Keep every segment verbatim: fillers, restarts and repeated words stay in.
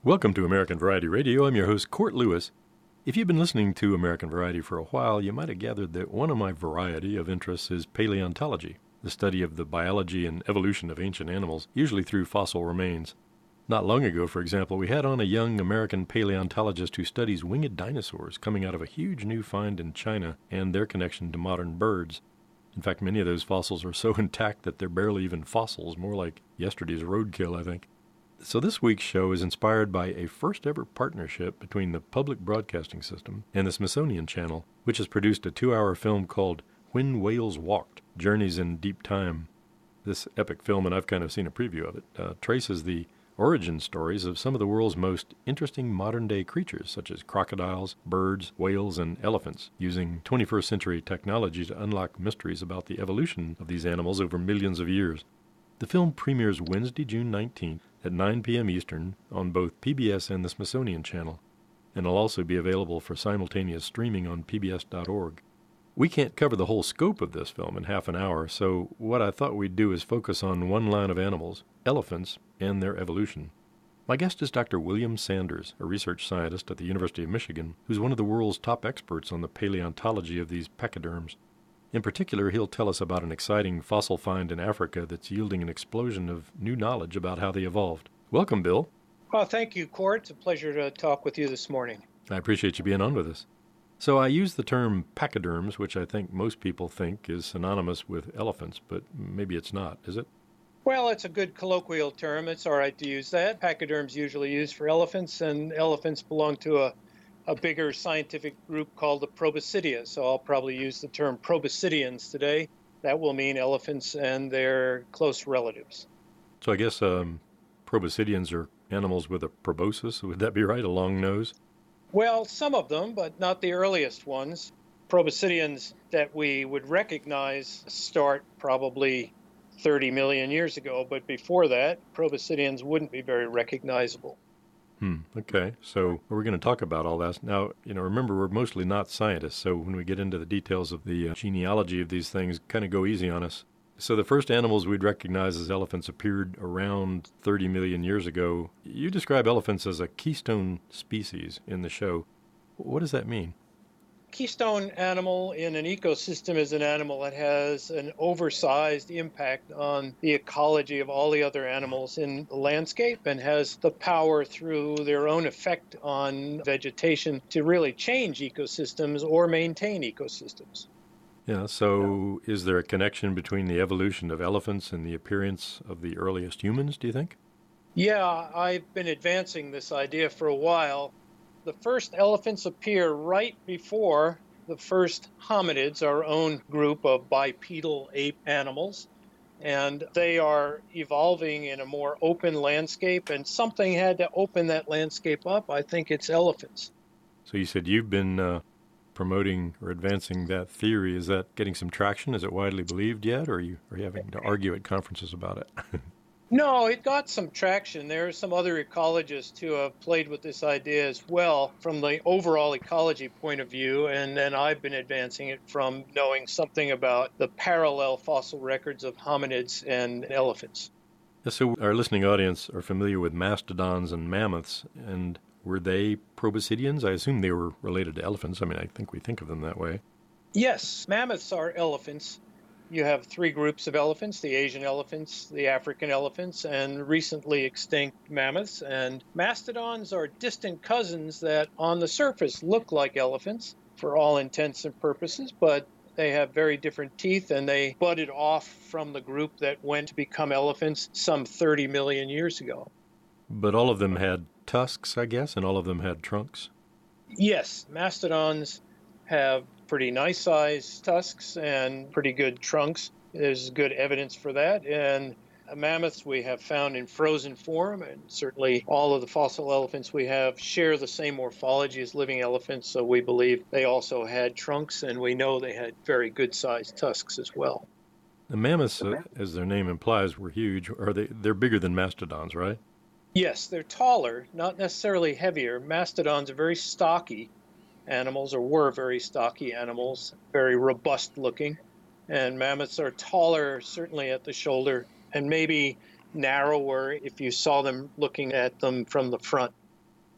Welcome to American Variety Radio. I'm your host, Court Lewis. If you've been listening to American Variety for a while, you might have gathered that one of my variety of interests is paleontology, the study of the biology and evolution of ancient animals, usually through fossil remains. Not long ago, for example, we had on a young American paleontologist who studies winged dinosaurs coming out of a huge new find in China and their connection to modern birds. In fact, many of those fossils are so intact that they're barely even fossils, more like yesterday's roadkill, I think. So this week's show is inspired by a first-ever partnership between the Public Broadcasting System and the Smithsonian Channel, which has produced a two-hour film called When Whales Walked, Journeys in Deep Time. This epic film, and I've kind of seen a preview of it, uh, traces the origin stories of some of the world's most interesting modern-day creatures, such as crocodiles, birds, whales, and elephants, using twenty-first century technology to unlock mysteries about the evolution of these animals over millions of years. The film premieres Wednesday, June nineteenth at nine p.m. Eastern on both P B S and the Smithsonian Channel, and will also be available for simultaneous streaming on P B S dot org. We can't cover the whole scope of this film in half an hour, so what I thought we'd do is focus on one line of animals, elephants, and their evolution. My guest is Doctor William Sanders, a research scientist at the University of Michigan, who's one of the world's top experts on the paleontology of these pachyderms. In particular, he'll tell us about an exciting fossil find in Africa that's yielding an explosion of new knowledge about how they evolved. Welcome, Bill. Well, thank you, Court. It's a pleasure to talk with you this morning. I appreciate you being on with us. So I use the term pachyderms, which I think most people think is synonymous with elephants, but maybe it's not, is it? Well, it's a good colloquial term. It's all right to use that. Pachyderms usually used for elephants, and elephants belong to a a bigger scientific group called the Proboscidea, so I'll probably use the term Proboscideans today. That will mean elephants and their close relatives. So I guess um, Proboscideans are animals with a proboscis, would that be right, a long nose? Well, some of them, but not the earliest ones. Proboscideans that we would recognize start probably thirty million years ago, but before that, Proboscideans wouldn't be very recognizable. Hmm. Okay. So we're going to talk about all that. Now, you know, remember, we're mostly not scientists, so when we get into the details of the uh, genealogy of these things, kind of go easy on us. So the first animals we'd recognize as elephants appeared around thirty million years ago. You describe elephants as a keystone species in the show. What does that mean? Keystone animal in an ecosystem is an animal that has an oversized impact on the ecology of all the other animals in the landscape and has the power through their own effect on vegetation to really change ecosystems or maintain ecosystems. Yeah, so is there a connection between the evolution of elephants and the appearance of the earliest humans, do you think? Yeah, I've been advancing this idea for a while. The first elephants appear right before the first hominids, our own group of bipedal ape animals, and they are evolving in a more open landscape, and something had to open that landscape up. I think it's elephants. So you said you've been uh, promoting or advancing that theory. Is that getting some traction? Is it widely believed yet, or are you, are you having to argue at conferences about it? No, it got some traction. There are some other ecologists who have played with this idea as well from the overall ecology point of view, and then I've been advancing it from knowing something about the parallel fossil records of hominids and elephants. So our listening audience are familiar with mastodons and mammoths, and were they proboscideans? I assume they were related to elephants. I mean, I think we think of them that way. Yes, mammoths are elephants. You have three groups of elephants, the Asian elephants, the African elephants, and recently extinct mammoths. And mastodons are distant cousins that on the surface look like elephants for all intents and purposes, but they have very different teeth, and they budded off from the group that went to become elephants some thirty million years ago. But all of them had tusks, I guess, and all of them had trunks? Yes, mastodons have pretty nice sized tusks and pretty good trunks. There's good evidence for that. And mammoths we have found in frozen form, and certainly all of the fossil elephants we have share the same morphology as living elephants, so we believe they also had trunks, and we know they had very good sized tusks as well. The mammoths, uh, as their name implies, were huge. Are they? They're bigger than mastodons, right? Yes, they're taller, not necessarily heavier. Mastodons are very stocky animals, or were very stocky animals, very robust looking. And mammoths are taller, certainly at the shoulder, and maybe narrower if you saw them looking at them from the front.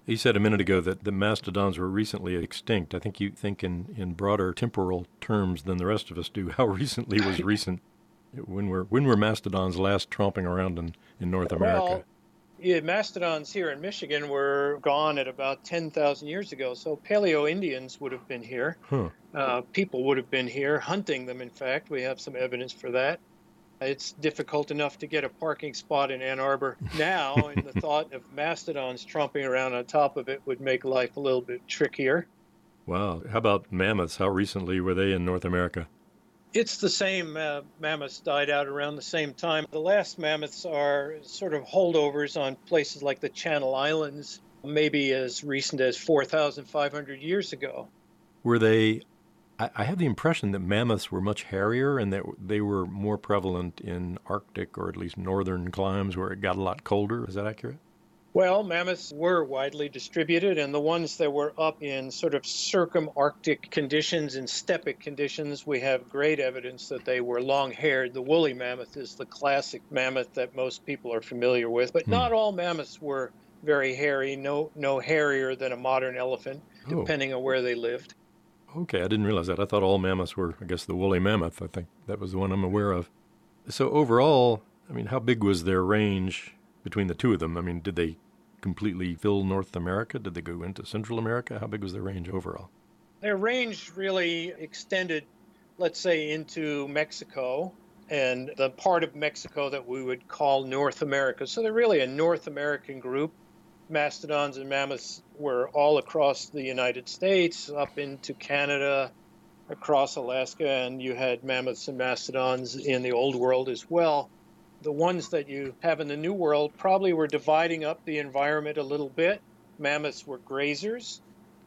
You said a minute ago that the mastodons were recently extinct. I think you think in, in broader temporal terms than the rest of us do. How recently was recent? When were when were mastodons last tromping around in, in North America? Well, yeah, mastodons here in Michigan were gone at about ten thousand years ago. So Paleo-Indians would have been here. Huh. Uh, people would have been here, hunting them, in fact. We have some evidence for that. It's difficult enough to get a parking spot in Ann Arbor now, and the thought of mastodons tromping around on top of it would make life a little bit trickier. Wow. How about mammoths? How recently were they in North America? It's the same. Uh, mammoths died out around the same time. The last mammoths are sort of holdovers on places like the Channel Islands, maybe as recent as four thousand five hundred years ago. Were they... I have the impression that mammoths were much hairier and that they were more prevalent in Arctic or at least northern climes where it got a lot colder. Is that accurate? Well, mammoths were widely distributed, and the ones that were up in sort of circum-Arctic conditions and steppic conditions, we have great evidence that they were long-haired. The woolly mammoth is the classic mammoth that most people are familiar with, but hmm. not all mammoths were very hairy, no, no hairier than a modern elephant, oh. depending on where they lived. Okay, I didn't realize that. I thought all mammoths were, I guess, the woolly mammoth. I think that was the one I'm aware of. So overall, I mean, how big was their range between the two of them? I mean, did they completely fill North America? Did they go into Central America? How big was their range overall? Their range really extended, let's say, into Mexico and the part of Mexico that we would call North America. So they're really a North American group. Mastodons and mammoths were all across the United States, up into Canada, across Alaska, and you had mammoths and mastodons in the Old World as well. The ones that you have in the New World probably were dividing up the environment a little bit. Mammoths were grazers,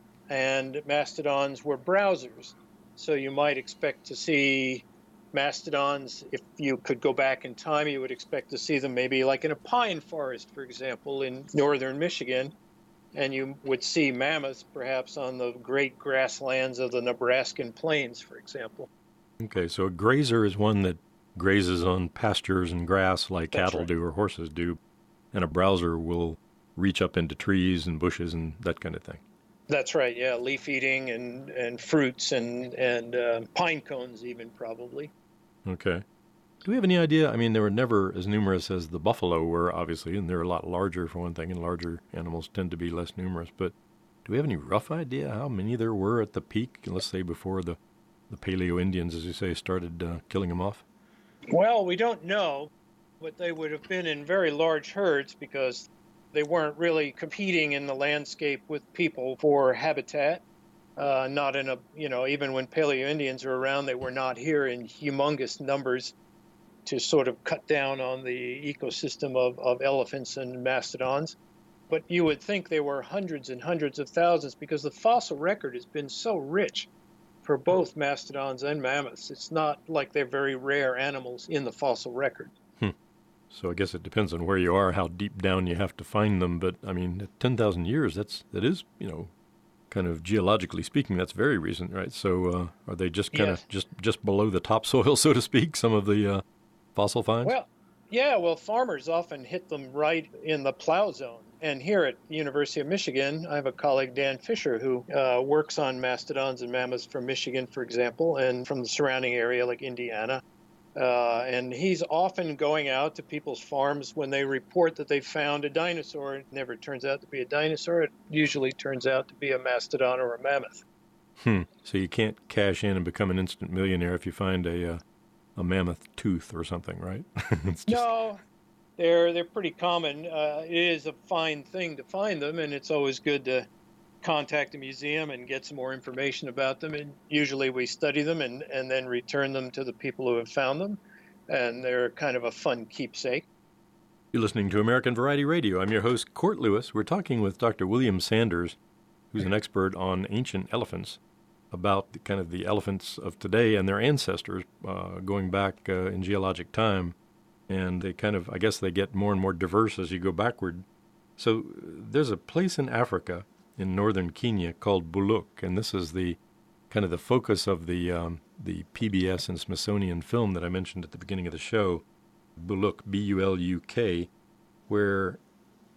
and mastodons were browsers. So you might expect to see mastodons, if you could go back in time, you would expect to see them maybe like in a pine forest, for example, in northern Michigan. And you would see mammoths perhaps on the great grasslands of the Nebraskan plains, for example. Okay, so a grazer is one that grazes on pastures and grass like That's cattle right. do or horses do. And a browser will reach up into trees and bushes and that kind of thing. That's right, yeah, leaf eating and, and fruits and, and uh, pine cones even probably. Okay. Do we have any idea? I mean, they were never as numerous as the buffalo were, obviously, and they're a lot larger for one thing, and larger animals tend to be less numerous. But do we have any rough idea how many there were at the peak, let's say before the, the Paleo-Indians, as you say, started uh, killing them off? Well, we don't know, but they would have been in very large herds because they weren't really competing in the landscape with people for habitat. Uh, not in a, you know, even when Paleo-Indians were around, they were not here in humongous numbers to sort of cut down on the ecosystem of, of elephants and mastodons. But you would think they were hundreds and hundreds of thousands because the fossil record has been so rich for both mastodons and mammoths. It's not like they're very rare animals in the fossil record. Hmm. So I guess it depends on where you are, how deep down you have to find them. But, I mean, at ten thousand years, that's that is, you know, kind of geologically speaking, that's very recent, right? So uh, are they just kind Yes. of just, just below the topsoil, so to speak, some of the uh, fossil finds? Well, yeah, well, farmers often hit them right in the plow zone. And here at the University of Michigan, I have a colleague, Dan Fisher, who uh, works on mastodons and mammoths from Michigan, for example, and from the surrounding area like Indiana. Uh, and he's often going out to people's farms when they report that they found a dinosaur. It never turns out to be a dinosaur. It usually turns out to be a mastodon or a mammoth. Hmm. So you can't cash in and become an instant millionaire if you find a uh, a mammoth tooth or something, right? It's just... No, they're they're pretty common. Uh, it is a fine thing to find them, and it's always good to contact a museum and get some more information about them. And usually we study them and, and then return them to the people who have found them. And they're kind of a fun keepsake. You're listening to American Variety Radio. I'm your host, Court Lewis. We're talking with Doctor William Sanders, who's an expert on ancient elephants, about the, kind of the elephants of today and their ancestors uh, going back uh, in geologic time. And they kind of, I guess they get more and more diverse as you go backward. So there's a place in Africa in northern Kenya called Buluk, and this is the kind of the focus of the um, the P B S and Smithsonian film that I mentioned at the beginning of the show, Buluk, B U L U K, where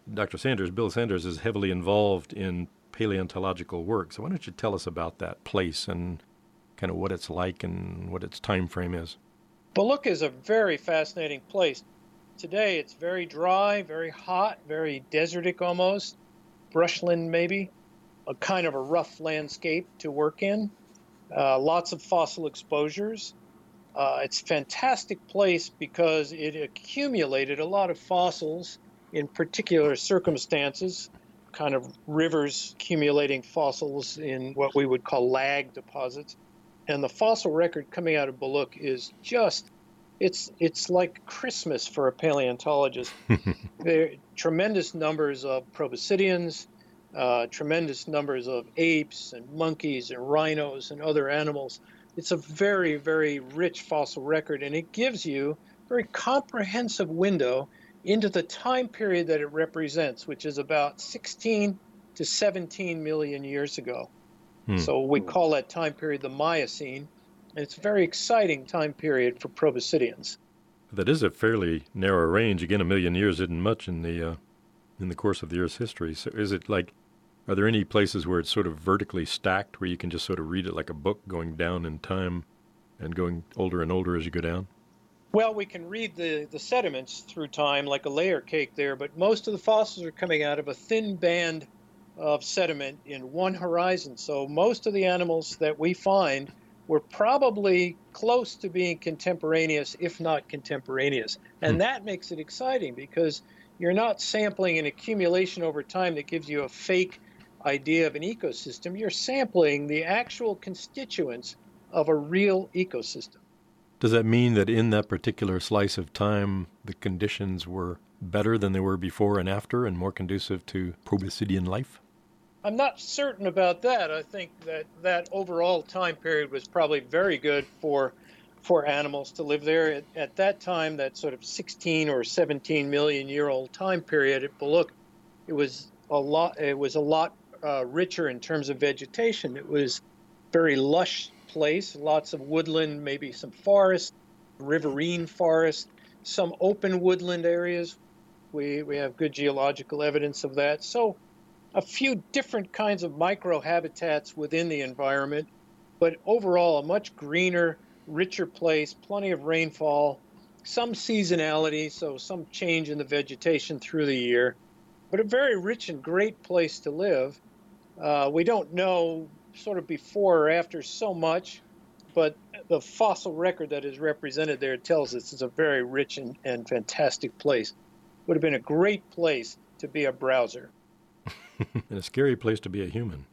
Doctor Sanders, Bill Sanders, is heavily involved in paleontological work. So why don't you tell us about that place and kind of what it's like and what its time frame is? Bullock is a very fascinating place. Today it's very dry, very hot, very desertic almost, brushland maybe, a kind of a rough landscape to work in. Uh, lots of fossil exposures. Uh, it's a fantastic place because it accumulated a lot of fossils in particular circumstances, kind of rivers accumulating fossils in what we would call lag deposits. And the fossil record coming out of Bullock is just, it's it's like Christmas for a paleontologist. There are tremendous numbers of proboscideans, uh, tremendous numbers of apes and monkeys and rhinos and other animals. It's a very, very rich fossil record, and it gives you a very comprehensive window into the time period that it represents, which is about sixteen to seventeen million years ago. Hmm. So we call that time period the Miocene, and it's a very exciting time period for proboscideans. That is a fairly narrow range. Again, a million years isn't much in the uh, in the course of the Earth's history. So is it like, are there any places where it's sort of vertically stacked, where you can just sort of read it like a book going down in time and going older and older as you go down? Well, we can read the, the sediments through time like a layer cake there, but most of the fossils are coming out of a thin band of sediment in one horizon. So most of the animals that we find were probably close to being contemporaneous, if not contemporaneous. And hmm. that makes it exciting because you're not sampling an accumulation over time that gives you a fake idea of an ecosystem. You're sampling the actual constituents of a real ecosystem. Does that mean that in that particular slice of time, the conditions were better than they were before and after and more conducive to proboscidean life? I'm not certain about that. I think that that overall time period was probably very good for for animals to live there. At, at that time, that sort of sixteen or seventeen million year old time period at Bullock, it was a lot. It was a lot uh, richer in terms of vegetation. It was very lush place, lots of woodland, maybe some forest, riverine forest, some open woodland areas. We we have good geological evidence of that. So a few different kinds of microhabitats within the environment, but overall a much greener, richer place, plenty of rainfall, some seasonality, so some change in the vegetation through the year, but a very rich and great place to live. Uh, we don't know sort of before or after so much, but the fossil record that is represented there tells us it's a very rich and, and fantastic place. Would have been a great place to be a browser. And a scary place to be a human.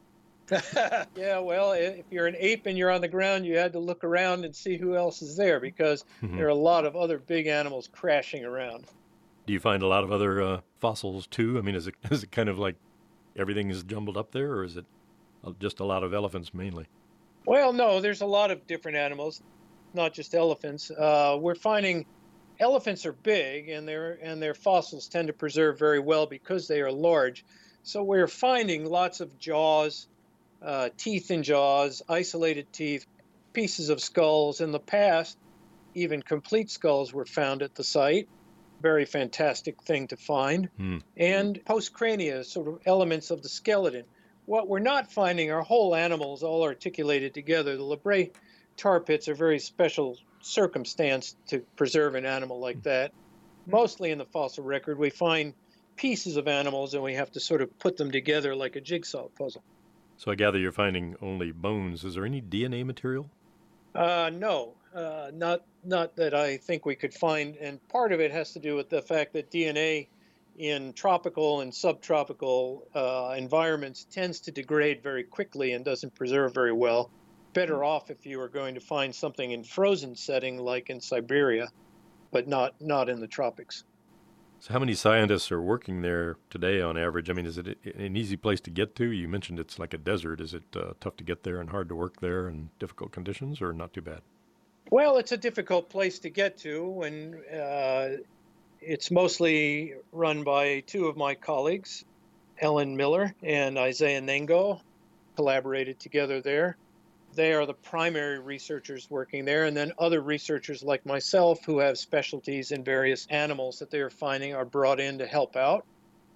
Yeah, well, if you're an ape and you're on the ground, you had to look around and see who else is there because mm-hmm. there are a lot of other big animals crashing around. Do you find a lot of other uh, fossils too? I mean, is it is it kind of like everything is jumbled up there, or is it just a lot of elephants mainly? Well, no, there's a lot of different animals, not just elephants. Uh, we're finding elephants are big, and their and their fossils tend to preserve very well because they are large. So we're finding lots of jaws, uh, teeth in jaws, isolated teeth, pieces of skulls. In the past, even complete skulls were found at the site. Very fantastic thing to find. Hmm. And postcrania, sort of elements of the skeleton. What we're not finding are whole animals all articulated together. The La Brea tar pits are very special circumstance to preserve an animal like that. Mostly in the fossil record, we find pieces of animals and we have to sort of put them together like a jigsaw puzzle. So I gather you're finding only bones. Is there any D N A material? Uh, no, uh, not not that I think we could find. And part of it has to do with the fact that D N A in tropical and subtropical uh, environments tends to degrade very quickly and doesn't preserve very well. Better off if you were going to find something in frozen setting like in Siberia, but not not in the tropics. So how many scientists are working there today on average? I mean, is it an easy place to get to? You mentioned it's like a desert. Is it uh, tough to get there and hard to work there and difficult conditions, or not too bad? Well, it's a difficult place to get to, and uh, it's mostly run by two of my colleagues, Ellen Miller and Isaiah Nengo, collaborated together there. They are the primary researchers working there, and then other researchers like myself who have specialties in various animals that they are finding are brought in to help out.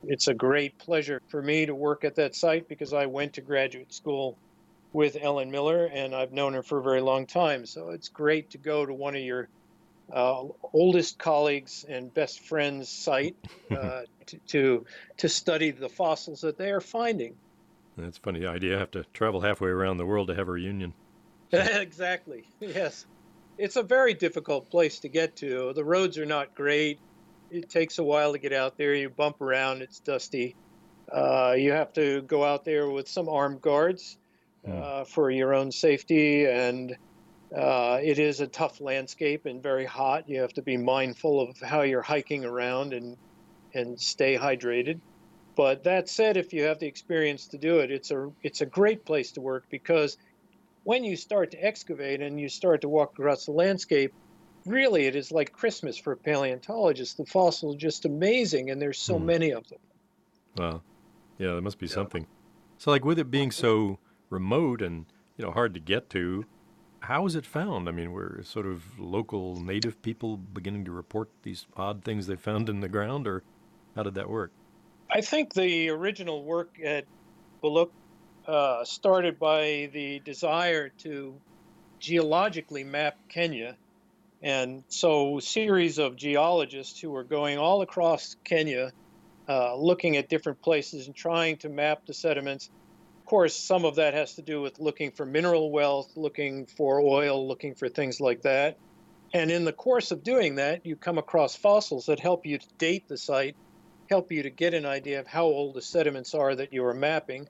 it's a great pleasure for me to work at that site because I went to graduate school with Ellen Miller, and I've known her for a very long time. So it's great to go to one of your uh, oldest colleagues and best friends' site uh, to, to to study the fossils that they are finding. That's a funny idea. I have to travel halfway around the world to have a reunion. So. Exactly. Yes. It's a very difficult place to get to. The roads are not great. It takes a while to get out there. You bump around. It's dusty. Uh, you have to go out there with some armed guards uh, mm. for your own safety. And uh, it is a tough landscape and very hot. You have to be mindful of how you're hiking around and and stay hydrated. But that said, if you have the experience to do it, it's a it's a great place to work because when you start to excavate and you start to walk across the landscape, really it is like Christmas for a paleontologist. The fossils are just amazing, and there's so mm. many of them. Wow. Yeah, there must be yeah. something. So like with it being so remote and, you know, hard to get to, how is it found? I mean, were sort of local native people beginning to report these odd things they found in the ground, or how did that work? I think the original work at Bullock uh, started by the desire to geologically map Kenya. And so a series of geologists who were going all across Kenya, uh, looking at different places and trying to map the sediments. Of course, some of that has to do with looking for mineral wealth, looking for oil, looking for things like that. And in the course of doing that, you come across fossils that help you to date the site, help you to get an idea of how old the sediments are that you are mapping.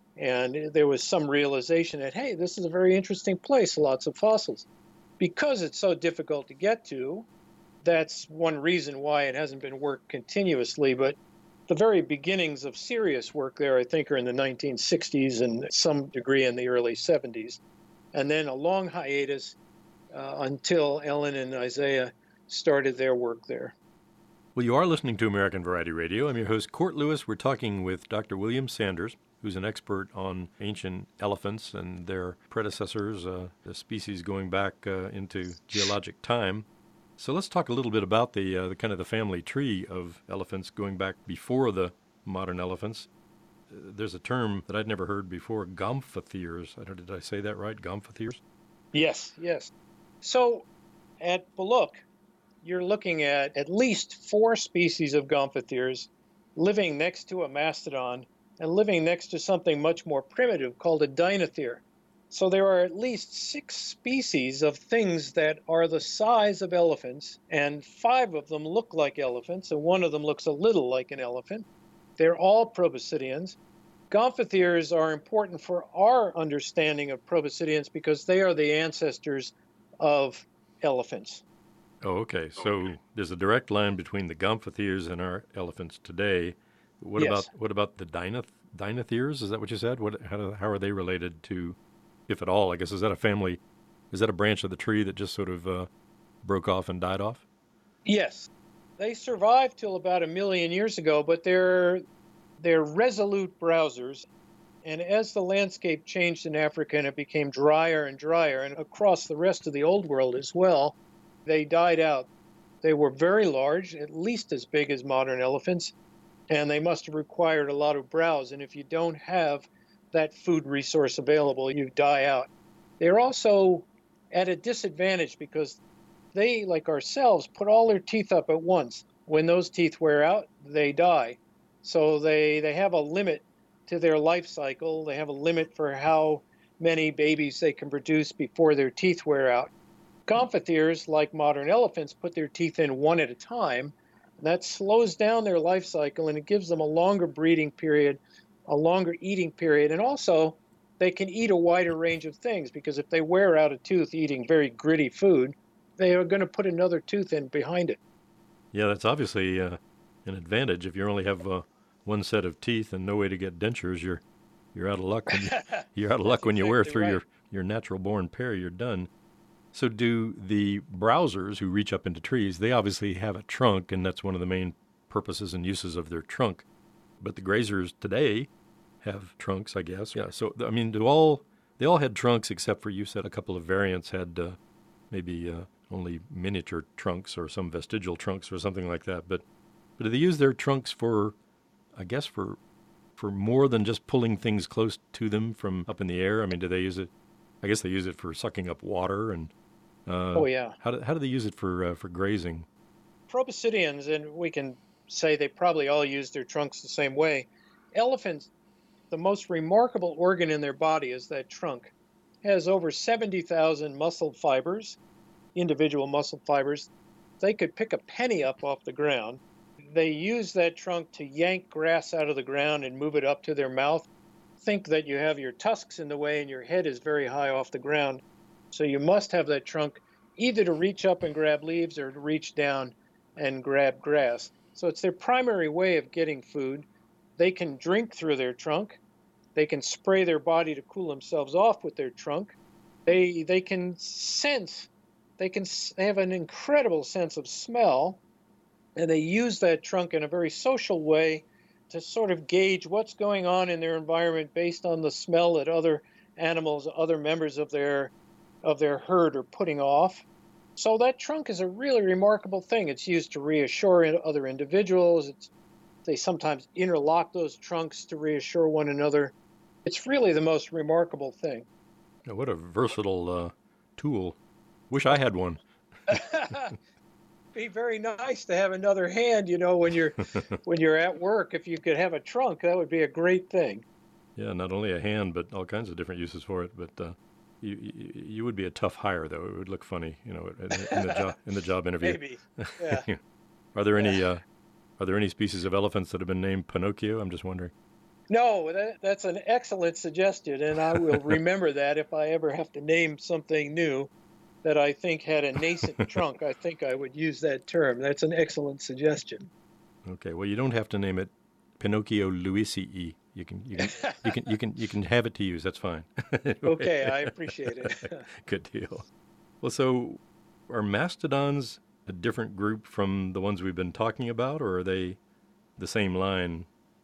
And there was some realization that, hey, this is a very interesting place, lots of fossils. Because it's so difficult to get to, that's one reason why it hasn't been worked continuously. But the very beginnings of serious work there, I think, are in the nineteen sixties and some degree in the early seventies. And then a long hiatus uh, until Ellen and Isaiah started their work there. Well, you are listening to American Variety Radio. I'm your host, Court Lewis. We're talking with Doctor William Sanders, who's an expert on ancient elephants and their predecessors, uh, the species going back uh, into geologic time. So let's talk a little bit about the, uh, the kind of the family tree of elephants going back before the modern elephants. Uh, there's a term that I'd never heard before, gomphotheres. I don't, did I say that right, gomphotheres? Yes, yes. So at Bullock, you're looking at at least four species of gomphotheres living next to a mastodon and living next to something much more primitive called a dinothere. So there are at least six species of things that are the size of elephants, and five of them look like elephants, and one of them looks a little like an elephant. They're all proboscideans. Gomphotheres are important for our understanding of proboscideans because they are the ancestors of elephants. Oh, okay. So there's a direct line between the gomphotheres and our elephants today. What yes. about what about the dinoth- dinotheres? Is that what you said? What how, do, how are they related to, if at all? I guess is that a family? Is that a branch of the tree that just sort of uh, broke off and died off? Yes, they survived till about a million years ago, but they're they're resolute browsers. And as the landscape changed in Africa and it became drier and drier, and across the rest of the old world as well, they died out. They were very large, at least as big as modern elephants, and they must have required a lot of browse. And if you don't have that food resource available, you die out. They're also at a disadvantage because they, like ourselves, put all their teeth up at once. When those teeth wear out, they die. So they, they have a limit to their life cycle. They have a limit for how many babies they can produce before their teeth wear out. Gomphotheres, like modern elephants, put their teeth in one at a time. That slows down their life cycle, and it gives them a longer breeding period, a longer eating period, and also they can eat a wider range of things because if they wear out a tooth eating very gritty food, they are going to put another tooth in behind it. Yeah, that's obviously uh, an advantage. If you only have uh, one set of teeth and no way to get dentures, you're you're out of luck. When you, you're out of luck when you exactly wear through right. your, your natural-born pair. You're done. So do the browsers who reach up into trees, they obviously have a trunk, and that's one of the main purposes and uses of their trunk. But the grazers today have trunks, I guess. Yeah. So, I mean, do all they all had trunks except for, you said a couple of variants had uh, maybe uh, only miniature trunks or some vestigial trunks or something like that. But, but do they use their trunks for I guess, for for more than just pulling things close to them from up in the air? I mean, do they use it? I guess they use it for sucking up water. And uh, Oh, yeah. how do, how do they use it for uh, for grazing? Proboscideans, and we can say they probably all use their trunks the same way. Elephants, the most remarkable organ in their body is that trunk. It has over seventy thousand muscle fibers, individual muscle fibers. They could pick a penny up off the ground. They use that trunk to yank grass out of the ground and move it up to their mouth. Think that you have your tusks in the way and your head is very high off the ground. So you must have that trunk either to reach up and grab leaves or to reach down and grab grass. So it's their primary way of getting food. They can drink through their trunk. They can spray their body to cool themselves off with their trunk. They they can sense. They can they have an incredible sense of smell, and they use that trunk in a very social way to sort of gauge what's going on in their environment based on the smell that other animals, other members of their of their herd are putting off. So that trunk is a really remarkable thing. It's used to reassure other individuals. It's, they sometimes interlock those trunks to reassure one another. It's really the most remarkable thing. Yeah, what a versatile uh, tool. Wish I had one. Be very nice to have another hand, you know, when you're when you're at work. If you could have a trunk, that would be a great thing. Yeah, not only a hand, but all kinds of different uses for it. But uh, you, you you would be a tough hire, though. It would look funny, you know, in, in the job in the job interview. Maybe. Yeah. Are there any uh, are there any species of elephants that have been named Pinocchio? I'm just wondering. No, that, that's an excellent suggestion, and I will remember that if I ever have to name something new that I think had a nascent trunk. I think I would use that term. That's an excellent suggestion. Okay, well, you don't have to name it Pinocchio Luisii. You can you can you can you can you can have it to use. That's fine. Anyway. Okay, I appreciate it. Good deal. Well, so are mastodons a different group from the ones we've been talking about, or are they the same line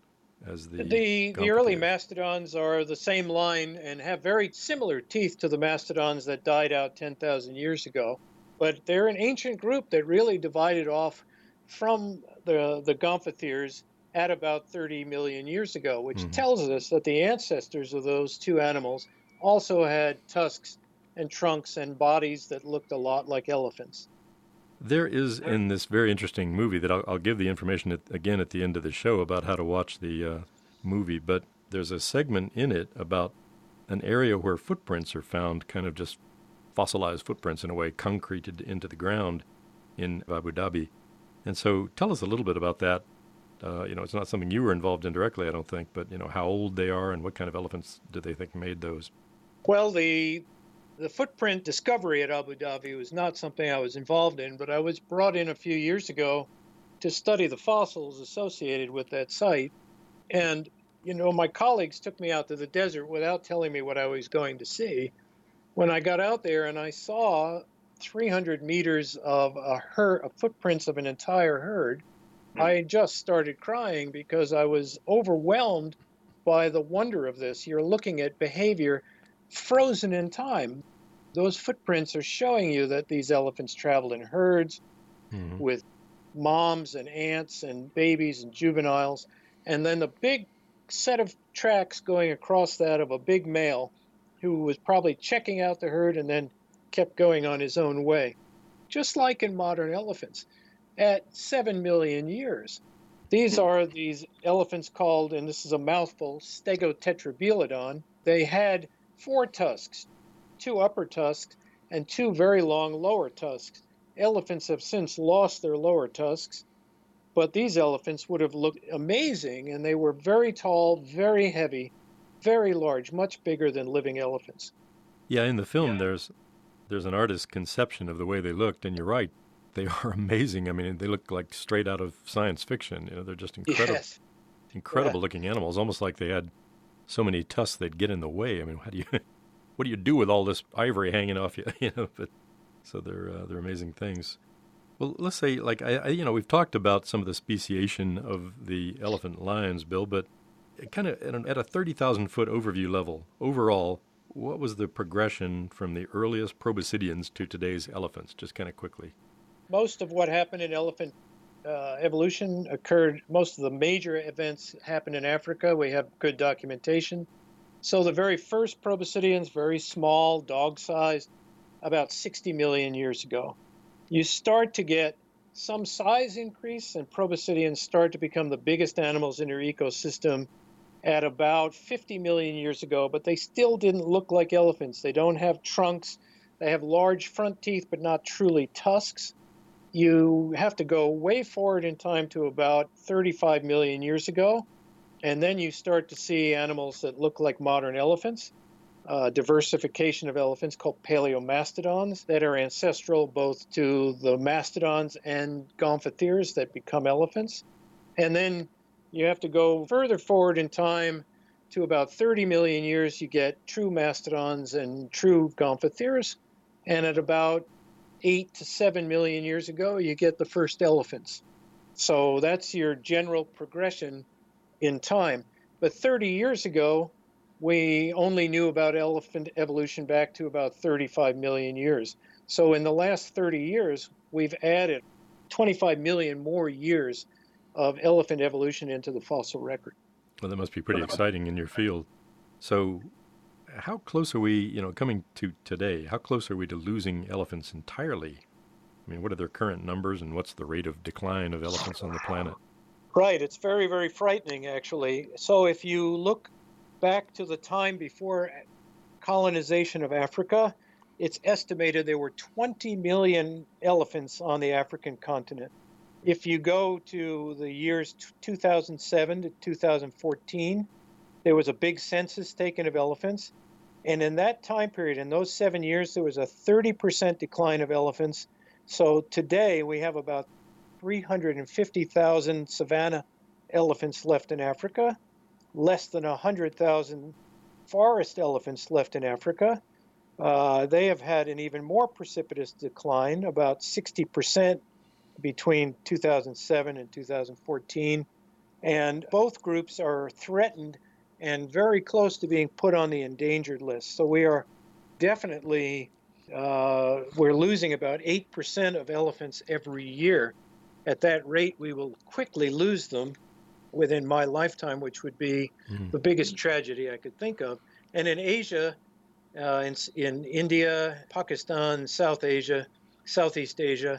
as the the the early mastodons are the same line and have very similar teeth to the mastodons that died out ten thousand years ago. But they're an ancient group that really divided off from the the gomphotheres at about thirty million years ago, which mm-hmm. tells us that the ancestors of those two animals also had tusks and trunks and bodies that looked a lot like elephants. There is in this very interesting movie that I'll, I'll give the information at, again at the end of the show about how to watch the uh, movie, but there's a segment in it about an area where footprints are found, kind of just fossilized footprints in a way, concreted into the ground in Abu Dhabi. And so tell us a little bit about that. Uh, you know, it's not something you were involved in directly, I don't think, but, you know, how old they are and what kind of elephants do they think made those? Well, the the footprint discovery at Abu Dhabi was not something I was involved in, but I was brought in a few years ago to study the fossils associated with that site. And, you know, my colleagues took me out to the desert without telling me what I was going to see. When I got out there and I saw three hundred meters of a herd, of footprints of an entire herd, I just started crying because I was overwhelmed by the wonder of this. You're looking at behavior frozen in time. Those footprints are showing you that these elephants traveled in herds mm-hmm. with moms and aunts and babies and juveniles. And then the big set of tracks going across that of a big male who was probably checking out the herd and then kept going on his own way. Just like in modern elephants. At seven million years. These are these elephants called, and this is a mouthful, Stegotetrabelodon. They had four tusks, two upper tusks, and two very long lower tusks. Elephants have since lost their lower tusks, but these elephants would have looked amazing, and they were very tall, very heavy, very large, much bigger than living elephants. Yeah, in the film, yeah. there's there's an artist's conception of the way they looked, and you're right. They are amazing. I mean, they look like straight out of science fiction. You know, they're just incredible, yes. incredible yeah. looking animals. Almost like they had so many tusks they'd get in the way. I mean, how do you, what do you do with all this ivory hanging off you? You know, but so they're uh, they're amazing things. Well, let's say, like I, I, you know, we've talked about some of the speciation of the elephant lions, Bill, but kind of at, an, at a thirty thousand foot overview level, overall, what was the progression from the earliest proboscideans to today's elephants? Just kind of quickly. Most of what happened in elephant uh, evolution occurred, most of the major events happened in Africa. We have good documentation. So the very first proboscideans, very small, dog-sized, about sixty million years ago. You start to get some size increase, and proboscideans start to become the biggest animals in your ecosystem at about fifty million years ago, but they still didn't look like elephants. They don't have trunks. They have large front teeth, but not truly tusks. You have to go way forward in time to about thirty-five million years ago, and then you start to see animals that look like modern elephants, uh, diversification of elephants called paleomastodons that are ancestral both to the mastodons and gomphotheres that become elephants. And then you have to go further forward in time to about thirty million years, you get true mastodons and true gomphotheres. And at about eight to seven million years ago, you get the first elephants. So that's your general progression in time. But thirty years ago, we only knew about elephant evolution back to about thirty-five million years. So in the last thirty years, we've added twenty-five million more years of elephant evolution into the fossil record. Well, that must be pretty exciting in your field. So how close are we, you know, coming to today, how close are we to losing elephants entirely? I mean, what are their current numbers and what's the rate of decline of elephants on the planet? Right. It's very, very frightening, actually. So if you look back to the time before colonization of Africa, it's estimated there were twenty million elephants on the African continent. If you go to the years two thousand seven to two thousand fourteen, there was a big census taken of elephants. And in that time period, in those seven years, there was a thirty percent decline of elephants. So today we have about three hundred fifty thousand savanna elephants left in Africa, less than one hundred thousand forest elephants left in Africa. Uh, they have had an even more precipitous decline, about sixty percent between two thousand seven and two thousand fourteen. And both groups are threatened and very close to being put on the endangered list. So we are definitely, uh, we're losing about eight percent of elephants every year. At that rate, we will quickly lose them within my lifetime, which would be mm-hmm. the biggest tragedy I could think of. And in Asia, uh, in, in India, Pakistan, South Asia, Southeast Asia,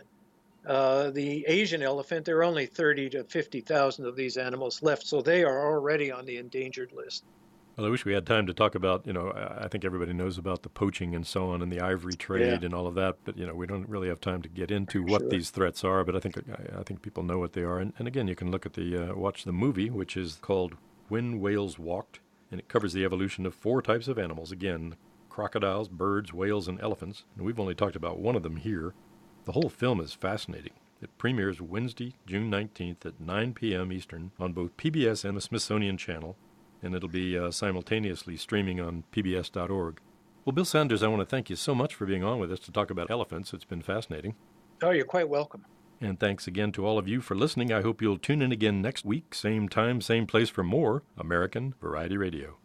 uh, the Asian elephant, there are only thirty to fifty thousand of these animals left, so they are already on the endangered list. Well, I wish we had time to talk about, you know, I think everybody knows about the poaching and so on and the ivory trade yeah. and all of that, but, you know, we don't really have time to get into what sure. these threats are, but I think I, I think people know what they are. And, and again, you can look at the, uh, watch the movie, which is called When Whales Walked, and it covers the evolution of four types of animals. Again, crocodiles, birds, whales, and elephants. And we've only talked about one of them here. The whole film is fascinating. It premieres Wednesday, June nineteenth at nine p.m. Eastern on both P B S and the Smithsonian Channel, and it'll be uh, simultaneously streaming on P B S dot org. Well, Bill Sanders, I want to thank you so much for being on with us to talk about elephants. It's been fascinating. Oh, you're quite welcome. And thanks again to all of you for listening. I hope you'll tune in again next week, same time, same place for more American Variety Radio.